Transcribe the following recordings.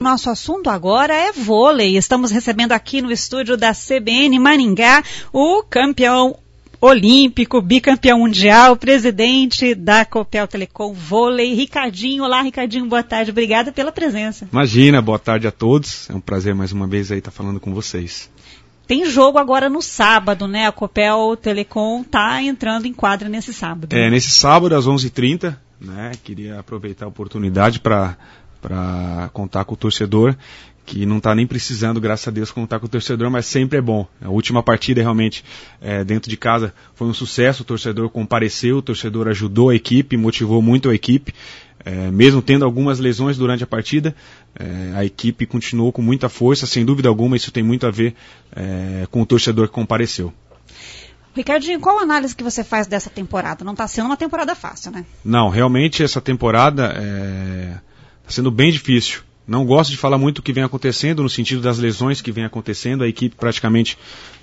Nosso assunto agora é vôlei. Estamos recebendo aqui no estúdio da CBN Maringá o campeão olímpico, bicampeão mundial, presidente da Copel Telecom Vôlei, Ricardinho. Olá, Ricardinho, boa tarde. Obrigada pela presença. Imagina, boa tarde a todos. É um prazer mais uma vez aí estar falando com vocês. Tem jogo agora no sábado, né? A Copel Telecom está entrando em quadra nesse sábado. Nesse sábado às 11h30, né? Queria aproveitar a oportunidade para contar com o torcedor, que não está nem precisando, graças a Deus, contar com o torcedor, mas sempre é bom. A última partida realmente dentro de casa foi um sucesso, o torcedor compareceu, o torcedor ajudou a equipe, motivou muito a equipe, mesmo tendo algumas lesões durante a partida, a equipe continuou com muita força, sem dúvida alguma, isso tem muito a ver com o torcedor que compareceu. Ricardinho, qual a análise que você faz dessa temporada? Não está sendo uma temporada fácil, né? Não, realmente essa temporada está sendo bem difícil. Não gosto de falar muito o que vem acontecendo, no sentido das lesões que vem acontecendo. A equipe praticamente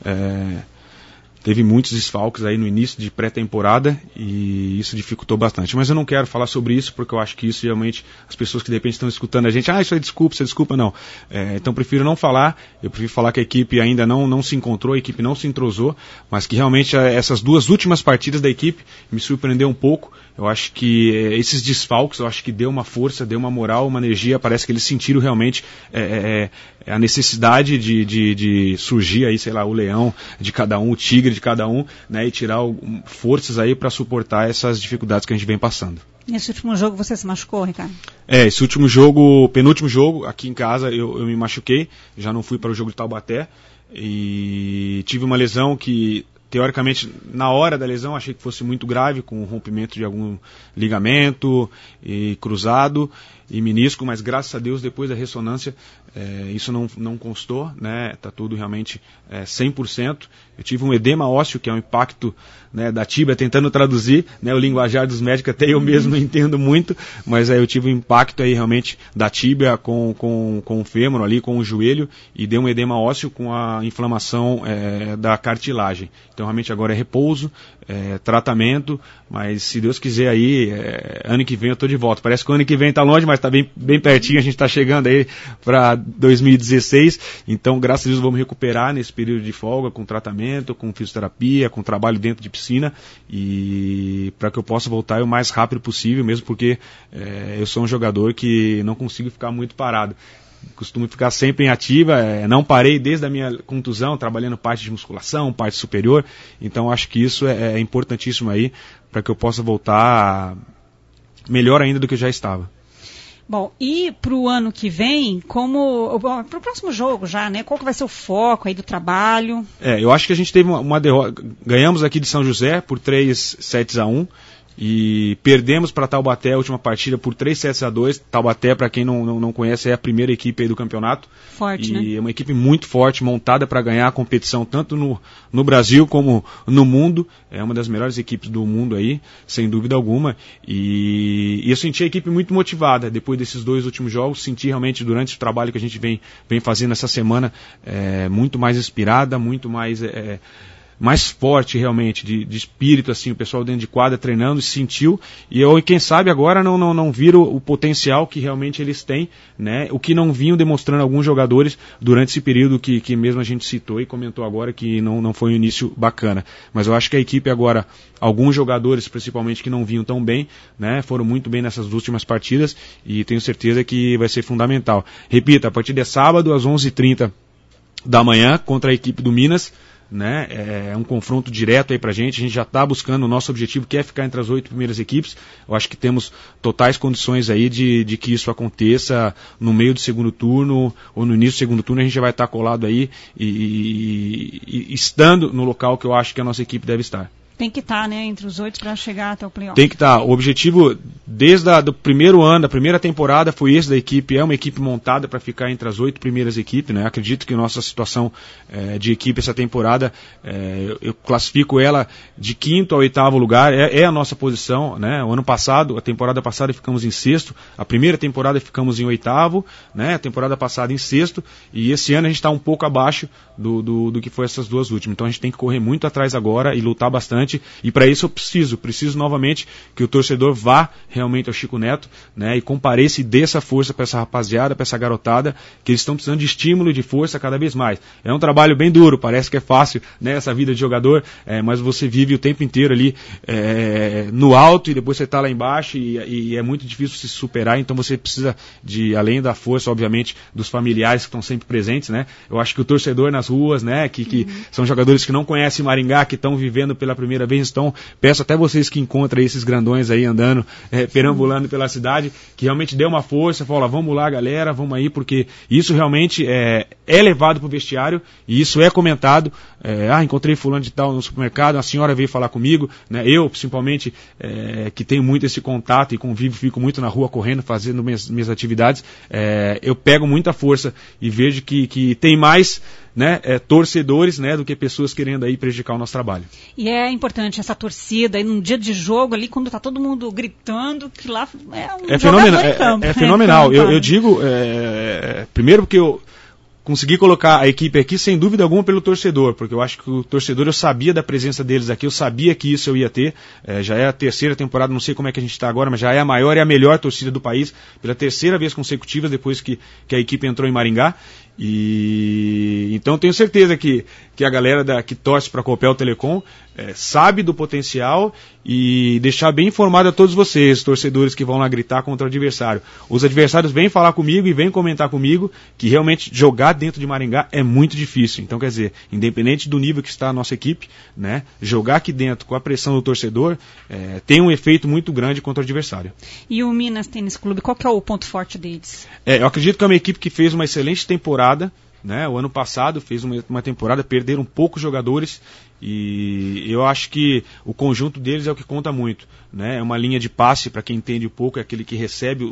teve muitos desfalques aí no início de pré-temporada e isso dificultou bastante. Mas eu não quero falar sobre isso, porque eu acho que isso realmente, as pessoas que de repente estão escutando a gente, isso é desculpa, não. Então prefiro não falar, eu prefiro falar que a equipe ainda não se encontrou, a equipe não se entrosou, mas que realmente essas duas últimas partidas da equipe me surpreendeu um pouco. Eu acho que esses desfalques, eu acho que deu uma força, deu uma moral, uma energia, parece que eles sentiram realmente a necessidade de surgir aí, sei lá, o leão de cada um, o tigre de cada um, né, e tirar forças aí para suportar essas dificuldades que a gente vem passando. Nesse último jogo você se machucou, Ricardo? Esse último jogo, penúltimo jogo, aqui em casa eu me machuquei, já não fui para o jogo de Taubaté e tive uma lesão que, teoricamente, na hora da lesão, achei que fosse muito grave, com o rompimento de algum ligamento e cruzado e menisco, mas graças a Deus, depois da ressonância, isso não constou, né? Tá tudo realmente 100%. Eu tive um edema ósseo, que é um impacto, né, da tíbia, tentando traduzir, né, o linguajar dos médicos, até eu mesmo não entendo muito, mas eu tive um impacto aí realmente da tíbia com o fêmur ali, com o joelho, e deu um edema ósseo com a inflamação da cartilagem. Então realmente agora é repouso, tratamento, mas se Deus quiser aí, ano que vem eu estou de volta. Parece que o ano que vem está longe, mas está bem pertinho, a gente está chegando aí para 2016, então graças a Deus vamos recuperar nesse período de folga, com tratamento, com fisioterapia, com trabalho dentro de piscina, e para que eu possa voltar o mais rápido possível, mesmo porque eu sou um jogador que não consigo ficar muito parado. Costumo ficar sempre em ativa, não parei desde a minha contusão, trabalhando parte de musculação, parte superior, então acho que isso é importantíssimo aí, para que eu possa voltar melhor ainda do que eu já estava. Bom, e para o ano que vem, para o próximo jogo já, né? Qual que vai ser o foco aí do trabalho? Eu acho que a gente teve uma derrota, ganhamos aqui de São José por 3-1 e perdemos para Taubaté a última partida por 3-2. Taubaté, para quem não conhece, é a primeira equipe aí do campeonato. Forte, e né? É uma equipe muito forte, montada para ganhar a competição tanto no Brasil como no mundo. É uma das melhores equipes do mundo aí, sem dúvida alguma. E eu senti a equipe muito motivada depois desses dois últimos jogos. Senti realmente durante o trabalho que a gente vem fazendo essa semana muito mais inspirada, muito mais forte realmente, de espírito, assim, o pessoal dentro de quadra treinando, se sentiu, e quem sabe agora não viram o potencial que realmente eles têm, né, o que não vinham demonstrando alguns jogadores durante esse período que mesmo a gente citou e comentou agora que não foi um início bacana, mas eu acho que a equipe agora, alguns jogadores principalmente que não vinham tão bem, né, foram muito bem nessas últimas partidas, e tenho certeza que vai ser fundamental. Repito, a partida é sábado às 11h30 da manhã contra a equipe do Minas, né? É um confronto direto aí pra gente, a gente já está buscando, o nosso objetivo que é ficar entre as 8 primeiras equipes. Eu acho que temos totais condições aí de que isso aconteça no meio do segundo turno ou no início do segundo turno. A gente já vai estar colado aí e estando no local que eu acho que a nossa equipe deve estar. Tem que estar, né, entre os 8 para chegar até o playoff. Tem que estar. O objetivo, desde o primeiro ano, da primeira temporada, foi esse da equipe. É uma equipe montada para ficar entre as 8 primeiras equipes, né? Acredito que nossa situação de equipe essa temporada, eu classifico ela de 5º ao 8º lugar. É a nossa posição, né? O ano passado, a temporada passada, ficamos em 6º. A primeira temporada ficamos em 8º, né? A temporada passada em 6º. E esse ano a gente está um pouco abaixo do que foi essas duas últimas. Então a gente tem que correr muito atrás agora e lutar bastante importante, e para isso eu preciso novamente que o torcedor vá realmente ao Chico Neto, né, e compareça e dê essa força para essa rapaziada, para essa garotada, que eles estão precisando de estímulo e de força cada vez mais. É um trabalho bem duro, parece que é fácil, né, essa vida de jogador, mas você vive o tempo inteiro ali no alto e depois você está lá embaixo e é muito difícil se superar, então você precisa de, além da força, obviamente, dos familiares que estão sempre presentes, né? Eu acho que o torcedor nas ruas, né, que são jogadores que não conhecem Maringá, que estão vivendo pela primeira vez, então peço até vocês que encontram esses grandões aí andando, perambulando pela cidade, que realmente dê uma força, fala, vamos lá galera, vamos aí, porque isso realmente é levado para o vestiário e isso é comentado, encontrei fulano de tal no supermercado, a senhora veio falar comigo, né? Eu, principalmente, que tenho muito esse contato e convivo, fico muito na rua correndo, fazendo minhas atividades, eu pego muita força e vejo que tem mais, né, torcedores, né, do que pessoas querendo aí prejudicar o nosso trabalho. E é importante essa torcida, e num dia de jogo ali, quando está todo mundo gritando, que lá é fenomenal. É fenomenal. Eu digo, primeiro porque eu consegui colocar a equipe aqui sem dúvida alguma pelo torcedor, porque eu acho que o torcedor, eu sabia da presença deles aqui, eu sabia que isso eu ia ter, já é a terceira temporada, não sei como é que a gente está agora, mas já é a maior e a melhor torcida do país, pela terceira vez consecutiva depois que a equipe entrou em Maringá, e então tenho certeza que a galera que torce para a Copel Telecom sabe do potencial e deixar bem informado a todos vocês, torcedores que vão lá gritar contra o adversário. Os adversários vêm falar comigo e vêm comentar comigo que realmente jogar dentro de Maringá é muito difícil. Então, quer dizer, independente do nível que está a nossa equipe, né, jogar aqui dentro com a pressão do torcedor tem um efeito muito grande contra o adversário. E o Minas Tênis Clube, qual que é o ponto forte deles? Eu acredito que é uma equipe que fez uma excelente temporada, né? O ano passado fez uma temporada, perderam poucos jogadores e eu acho que o conjunto deles é o que conta muito, né? É uma linha de passe, para quem entende um pouco, é aquele que recebe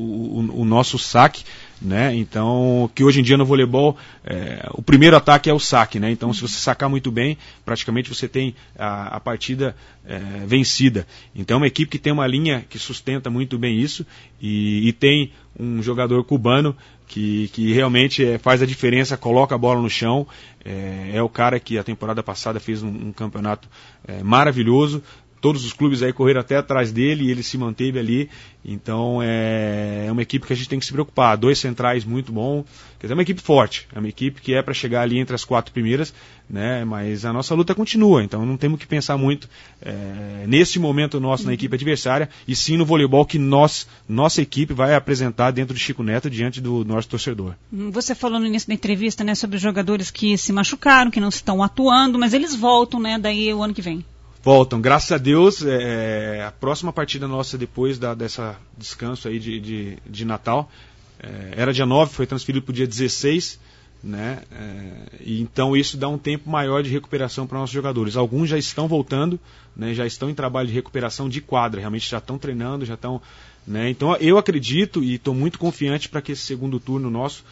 o nosso saque, né? Então, que hoje em dia no voleibol o primeiro ataque é o saque, né? Então, se você sacar muito bem, praticamente você tem a partida vencida. Então, é uma equipe que tem uma linha que sustenta muito bem isso e tem um jogador cubano que realmente faz a diferença, coloca a bola no chão, é o cara que a temporada passada fez um campeonato maravilhoso, todos os clubes aí correram até atrás dele e ele se manteve ali, então é uma equipe que a gente tem que se preocupar, 2 centrais muito bom, quer dizer, é uma equipe forte, é uma equipe que é para chegar ali entre as 4 primeiras, né, mas a nossa luta continua, então não temos que pensar muito nesse momento nosso na equipe adversária, e sim no voleibol que nossa equipe vai apresentar dentro de Chico Neto diante do nosso torcedor. Você falou no início da entrevista, né, sobre os jogadores que se machucaram, que não estão atuando, mas eles voltam, né, daí o ano que vem. Voltam, graças a Deus, a próxima partida nossa depois dessa descanso aí de Natal, era dia 9, foi transferido para o dia 16, né? E então isso dá um tempo maior de recuperação para nossos jogadores. Alguns já estão voltando, né, já estão em trabalho de recuperação de quadra, realmente já estão treinando, já estão... Né? Então eu acredito e estou muito confiante para que esse segundo turno nosso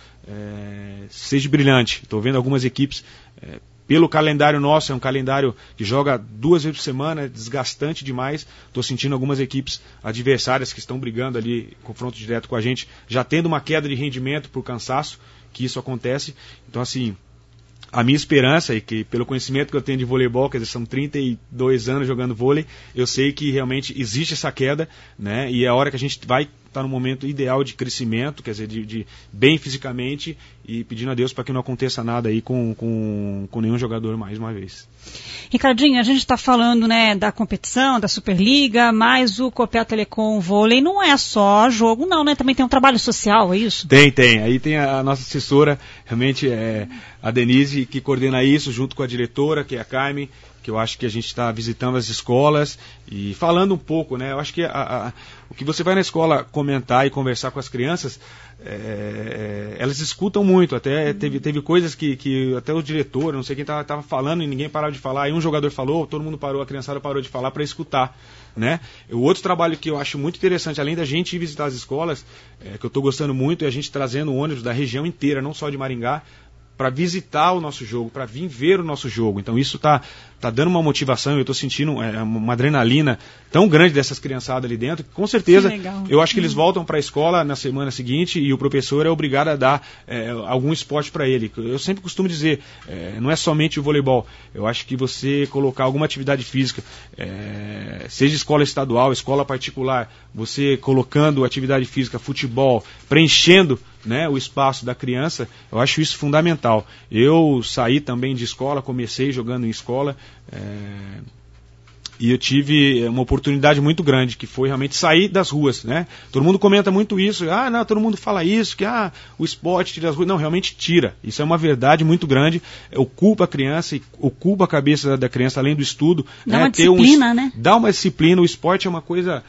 seja brilhante. Estou vendo algumas equipes... Pelo calendário nosso, é um calendário que joga 2 vezes por semana, é desgastante demais. Estou sentindo algumas equipes adversárias que estão brigando ali, confronto direto com a gente, já tendo uma queda de rendimento por cansaço, que isso acontece. Então, assim, a minha esperança é que, pelo conhecimento que eu tenho de voleibol, quer dizer, são 32 anos jogando vôlei, eu sei que realmente existe essa queda, né? E é a hora que a gente vai estar no momento ideal de crescimento, quer dizer, de bem fisicamente, e pedindo a Deus para que não aconteça nada aí com nenhum jogador mais uma vez. Ricardinho, a gente está falando, né, da competição, da Superliga, mas o Copel Telecom Vôlei não é só jogo, não, né? Também tem um trabalho social, é isso? Tem. Aí tem a nossa assessora, realmente a Denise, que coordena isso, junto com a diretora, que é a Carmen, que eu acho que a gente está visitando as escolas e falando um pouco, né? Eu acho que o que você vai na escola comentar e conversar com as crianças, elas escutam muito. Até teve coisas que até o diretor, não sei quem estava falando e ninguém parava de falar. Aí um jogador falou, todo mundo parou, a criançada parou de falar para escutar, né? O outro trabalho que eu acho muito interessante, além da gente ir visitar as escolas, que eu estou gostando muito, é a gente trazendo ônibus da região inteira, não só de Maringá, para visitar o nosso jogo, para vir ver o nosso jogo. Então isso está tá dando uma motivação, eu estou sentindo uma adrenalina tão grande dessas criançadas ali dentro, que com certeza eu acho que eles voltam para a escola na semana seguinte e o professor é obrigado a dar algum esporte para ele. Eu sempre costumo dizer, não é somente o voleibol, eu acho que você colocar alguma atividade física, seja escola estadual, escola particular, você colocando atividade física, futebol, preenchendo, né, o espaço da criança, eu acho isso fundamental. Eu saí também de escola, comecei jogando em escola, e eu tive uma oportunidade muito grande, que foi realmente sair das ruas, né? Todo mundo comenta muito isso, não, todo mundo fala isso, que o esporte tira as ruas. Não, realmente tira. Isso é uma verdade muito grande, ocupa a criança, ocupa a cabeça da criança, além do estudo. Dá uma disciplina, né? Dá uma disciplina, o esporte é uma coisa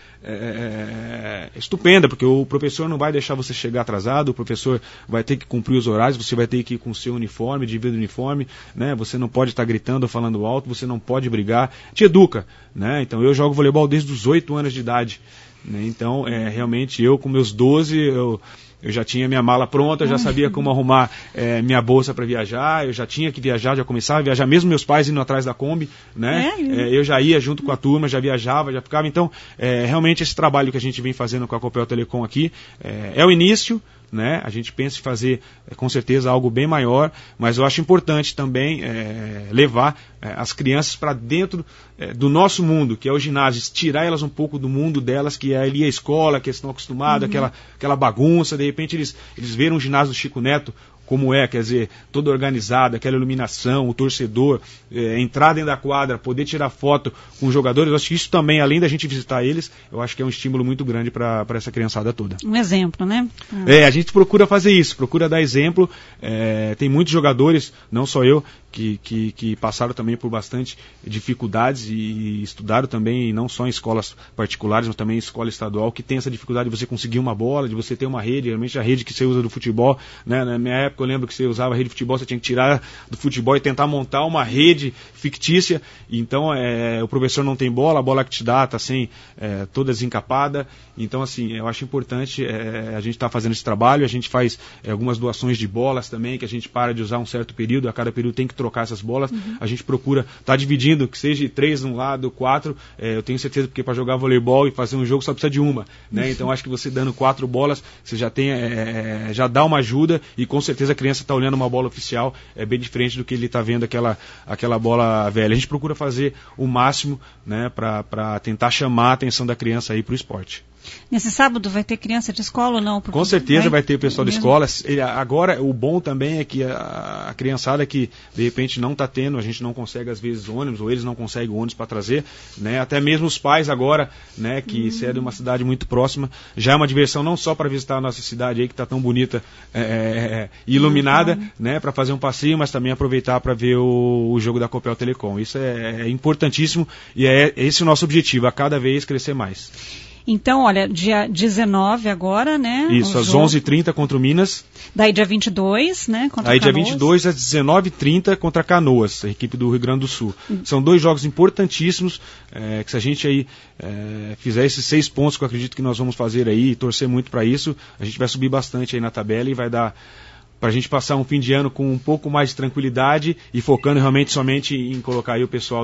estupenda, porque o professor não vai deixar você chegar atrasado, o professor vai ter que cumprir os horários, você vai ter que ir com o seu uniforme, devido uniforme, né? Você não pode estar gritando ou falando alto, você não pode brigar, te educa, né? Então eu jogo voleibol desde os 8 anos de idade, né? Então realmente eu com meus 12 eu já tinha minha mala pronta, eu já sabia como arrumar minha bolsa para viajar, eu já tinha que viajar, já começava a viajar, mesmo meus pais indo atrás da Kombi, né? Eu já ia junto com a turma, já viajava, já ficava. Então, realmente esse trabalho que a gente vem fazendo com a Copel Telecom aqui é o início, né? A gente pensa em fazer com certeza algo bem maior, mas eu acho importante também levar as crianças para dentro do nosso mundo, que é o ginásio, tirar elas um pouco do mundo delas, que é ali a escola, que eles estão acostumados, aquela bagunça. De repente eles veem um ginásio do Chico Neto como quer dizer, toda organizada, aquela iluminação, o torcedor, entrar dentro da quadra, poder tirar foto com os jogadores. Eu acho que isso também, além da gente visitar eles, eu acho que é um estímulo muito grande para essa criançada toda. Um exemplo, né? A gente procura fazer isso, procura dar exemplo. Tem muitos jogadores, não só eu, que passaram também por bastante dificuldades e estudaram também, não só em escolas particulares, mas também em escola estadual, que tem essa dificuldade de você conseguir uma bola, de você ter uma rede, realmente a rede que você usa do futebol, né? Na minha época eu lembro que você usava a rede de futebol, você tinha que tirar do futebol e tentar montar uma rede fictícia. Então o professor não tem bola, a bola que te dá está assim, toda desencapada. Então assim, eu acho importante a gente estar fazendo esse trabalho. A gente faz algumas doações de bolas também, que a gente para de usar um certo período, a cada período tem que trocar essas bolas. A gente procura estar dividindo, que seja 3 de um lado, 4, eu tenho certeza, porque para jogar voleibol e fazer um jogo só precisa de uma, né? Então acho que você dando 4 bolas, você já tem, já dá uma ajuda, e com certeza a criança está olhando uma bola oficial, é bem diferente do que ele está vendo aquela bola velha. A gente procura fazer o máximo, né, para tentar chamar a atenção da criança aí para o esporte. Nesse sábado vai ter criança de escola ou não? Com certeza vai ter pessoal de escola. Agora, o bom também é que a criançada que de repente não está tendo, a gente não consegue às vezes ônibus, ou eles não conseguem ônibus para trazer, né? Até mesmo os pais agora, né, que se é de uma cidade muito próxima, já é uma diversão não só para visitar a nossa cidade aí, que está tão bonita e iluminada, né, para fazer um passeio, mas também aproveitar para ver o jogo da Copel Telecom. Isso é importantíssimo, e é esse o nosso objetivo, a cada vez crescer mais. Então, olha, dia 19 agora, né? Isso, às 11h30 contra o Minas. Daí dia 22, né? Contra Aí Canoas. dia 22 às 19h30 contra Canoas, a equipe do Rio Grande do Sul. São 2 jogos importantíssimos, que se a gente aí fizer esses 6 pontos que eu acredito que nós vamos fazer aí, e torcer muito para isso, a gente vai subir bastante aí na tabela e vai dar para a gente passar um fim de ano com um pouco mais de tranquilidade e focando realmente somente em colocar aí o pessoal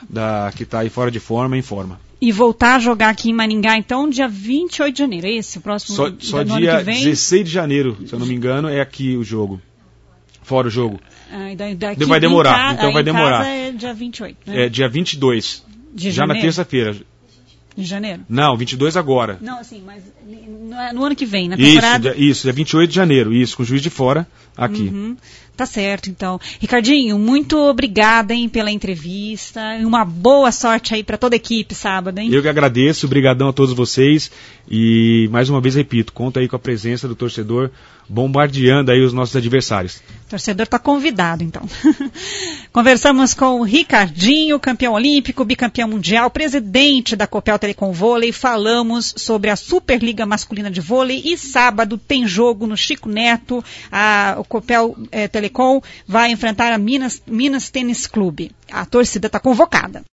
que está aí fora de forma, em forma. E voltar a jogar aqui em Maringá, então, dia 28 de janeiro, é esse? O próximo só dia 16 de janeiro, se eu não me engano, é aqui o jogo. Fora o jogo. Daqui vai demorar, então vai demorar. Casa é dia 28, né? É dia 22, de já janeiro? Na terça-feira. De janeiro? Não, 22 agora. Não, assim, mas no ano que vem, na temporada... Isso, dia 28 de janeiro, isso, com o Juiz de Fora aqui. Tá certo, então. Ricardinho, muito obrigada, hein, pela entrevista. E uma boa sorte aí para toda a equipe sábado, hein? Eu que agradeço, obrigadão a todos vocês. E, mais uma vez, repito, conta aí com a presença do torcedor bombardeando aí os nossos adversários. O torcedor está convidado, então. Conversamos com o Ricardinho, campeão olímpico, bicampeão mundial, presidente da Copel Telecom Vôlei. Falamos sobre a Superliga Masculina de Vôlei e sábado tem jogo no Chico Neto. O Copel Telecom vai enfrentar a Minas Tênis Clube. A torcida está convocada.